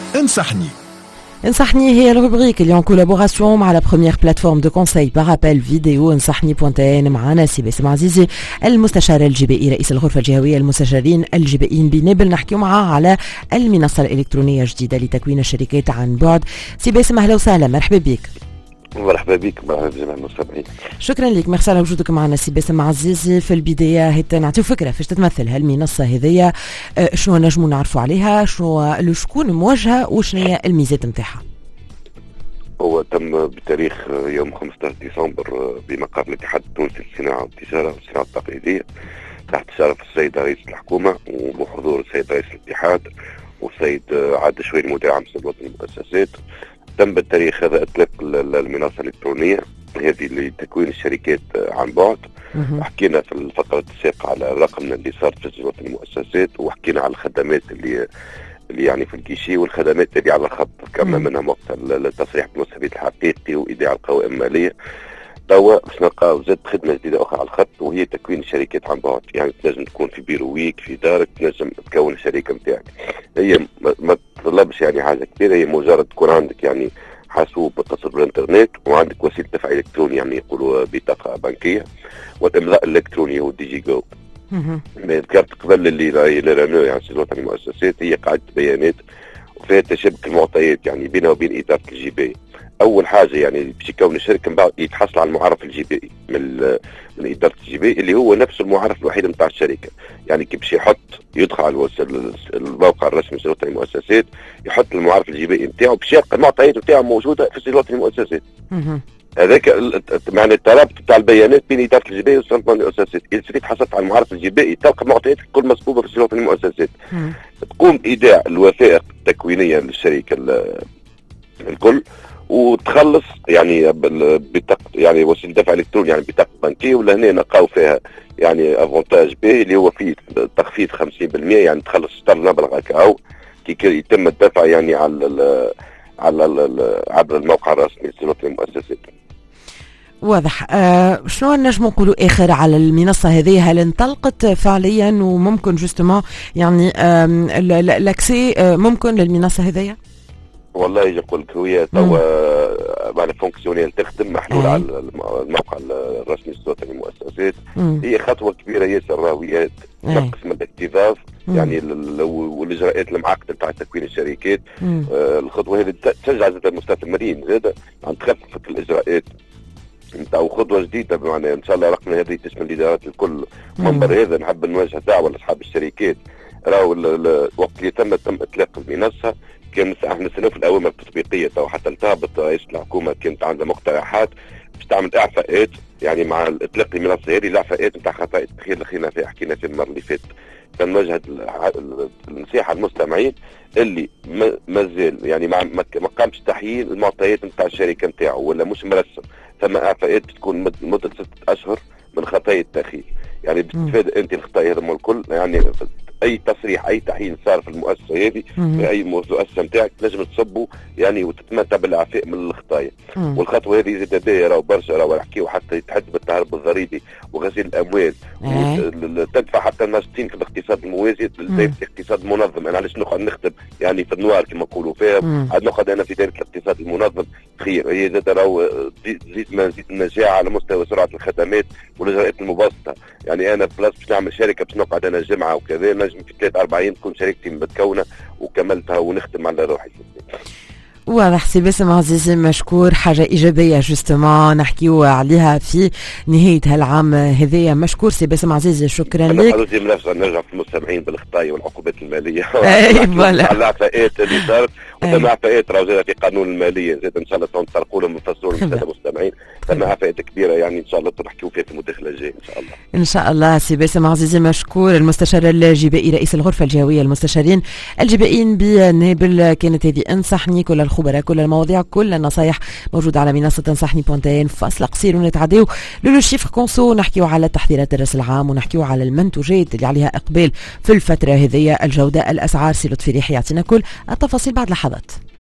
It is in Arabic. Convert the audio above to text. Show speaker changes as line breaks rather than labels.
انصحني هي الروبريك اللي en collaboration مع la première plateforme de conseil par appel vidéo انصحني.ان. معنا سي باسم عزيزي المستشار الجبائي رئيس الغرفة الجهوية المستشارين الجبائيين بنابل، نحكيو معاه على المنصة الإلكترونية الجديدة لتكوين الشركات عن بعد. سي باسم أهلا وسهلا، مرحبا بك.
مرحبا بك مع جميع المستمعين.
شكرا لك، ميرسي على وجودك معنا سي باسم عزيزي. في البدايه هيك نعطيو فكره فاش تتمثل هالمنصه هذيا، شنو نجمو نعرفوا عليها، شكون موجهه وشنو هي الميزات نتاعها؟
هو تم بتاريخ يوم 15 ديسمبر بمقر الاتحاد التونسي للصناعه والتجاره والصناعه التقليديه تحت شرف السيد رئيس الحكومه وبحضور السيد رئيس الاتحاد والسيد عاد شويري مدير عام الوطني للمؤسسات. تم بالتاريخ هذا اطلاق المنصه الالكترونيه هذه لتكوين الشركات عن بعد. حكينا في الفقره السابقه على الرقم اللي صار في الوطني للمؤسسات، وحكينا على الخدمات اللي يعني في الكيشي والخدمات اللي على الخط، كما منها وقت التصريح بالمستفيد الحقيقي وايداع القوائم الماليه. توا باش نلقاو زاد خدمه جديده اخرى على الخط، وهي تكوين الشركات عن بعد. يعني تنجم تكون في بيرويك في دارك، تنجم تكون الشركه نتاعك. هي ما تطلبش يعني حاجه كبيره، هي مجرد تكون عندك يعني حاسوب متصل بالانترنت، وعندك وسيله دفع الكتروني يعني يقولوا بطاقه بنكيه، والامضاء الالكتروني هو دي جي جو. ذكرت قبل اللي رانو يعني الوطني المؤسسات هي قاعده بيانات وفيها تشابك المعطيات يعني بينها وبين اداره الجبائي. اول حاجه يعني باش يكون الشركه من بعد يتحصل على المعرف الجبائي من اداره الجبائي اللي هو نفس المعرف الوحيد نتاع الشركه. يعني كي باش يدخل على الموقع الرسمي للوطني المؤسسات يحط المعرف الجبائي نتاعو باش يلقى المعطيات نتاعو موجوده في الوطني المؤسسات. هذاك معنى الترابط تاع البيانات بين اداره الجبائي والوطني المؤسسات. اذا جيت حصلت على المعرف الجبائي تلقى المعطيات الكل مسبوبه في الوطني المؤسسات. تقوم بايداع الوثائق التكوينيه للشركه الكل، وتخلص يعني بطاقه يعني وسيله دفع الكتروني يعني بطاقه بنكيه. ولا هنا نلقاو فيها يعني افونتاج به اللي هو فيه تخفيض 50%، يعني تخلص ستار مبلغ هكا كي يتم الدفع يعني على عبر الموقع الرسمي للوطني المؤسسات.
واضح. شنو نجمو نقولوا اخر على المنصه هذه؟ هل انطلقت فعليا وممكن جوستومون يعني لاكسي ممكن للمنصه هذه؟
والله يقول لك هي توا معنى فونكسيونيل تخدم محلول على الموقع الرسمي للوطني المؤسسات. هي خطوه كبيره ياسر، راويات نقص من الاكتظاظ يعني والاجراءات المعقده نتاع تكوين الشركات. الخطوه هذه تشجع زاد المستثمرين زاد عن تخفف الاجراءات نتاع خطوه جديده. بمعنى ان شاء الله رقمنا هذه تشمل الادارات الكل. منبر هذا نحب نوجه دعوه لاصحاب الشركات، راهو وقت اللي تم اطلاق المنصه كان احنا نستناو في الاوامر التطبيقيه، تو حتى التهبط رئيس الحكومه كانت عندها مقترحات باش تعمل اعفاءات يعني مع الاطلاق المنصه هذه، الاعفاءات نتاع خطأ التخيل اللي حكينا فيه المره اللي فاتت. كان نوجه النصيحه للمستمعين اللي مازال يعني ما قامش تحيين المعطيات نتاع الشركه نتاعو ولا مش مرسم، ثم اعفاءات بتكون مده 6 اشهر من خطايا التخيل. يعني بتستفاد انت الخطايا هذم الكل. يعني اي تصريح اي تحيين صار في المؤسسه هذه في اي مؤسسه نتاعك تنجم تصبوا يعني وتتمتع بالاعفاء من الخطايا. والخطوه هذه زاد دايره وبرشا راهو نحكيو حتى يتحد بالتهرب الضريبي وغسيل الاموال تدفع حتى الناشطين في الاقتصاد الموازي زي في الاقتصاد المنظم. انا علاش نقعد نخدم يعني في النوار كما نقولوا فيها، عاد نقعد انا في دائره الاقتصاد المنظم. تخيل هي زاد راهو زيد النجاعه على مستوى سرعه الخدمات والاجراءات المبسطه. يعني انا بلاص باش نعمل شركه باش نقعد انا جمعه وكذا نجم في 3-4 ايام تكون شركتي متكونه وكملتها ونخدم على روحي.
واضح سي باسم عزيزي، مشكور. حاجة إيجابية جوستومون نحكيو عليها في نهاية هالعام هذايا. مشكور سي باسم عزيزي، شكرا لك.
نرجع في المستمعين بالخطايا والعقوبات المالية
اي فوالا
العفاءات اللي صارت وثم عفاءات راهو زاد في قانون المالية زاد ان شاء الله تنطلقوا لهم ونفسروا للسادة المستمعين. ثم عفاءات كبيرة يعني ان شاء الله نحكيو فيها في المداخلة الجاية ان شاء الله.
ان شاء الله سي باسم عزيزي مشكور. المستشار الجبائي رئيس الغرفة الجهوية المستشارين الجبائيين بنابل. كانت هذه انصحني، كل الخبراء كل المواضيع كل النصائح موجودة على منصة انصحني.ان. فاصل قصير ونتعداو لو شيفر كونسو، نحكيو على تحضيرات الرأس العام ونحكيو على المنتوجات اللي عليها اقبال في الفترة هذه، الجودة، الاسعار. سي لطفي ريح يعطينا كل التفاصيل بعد لحظات.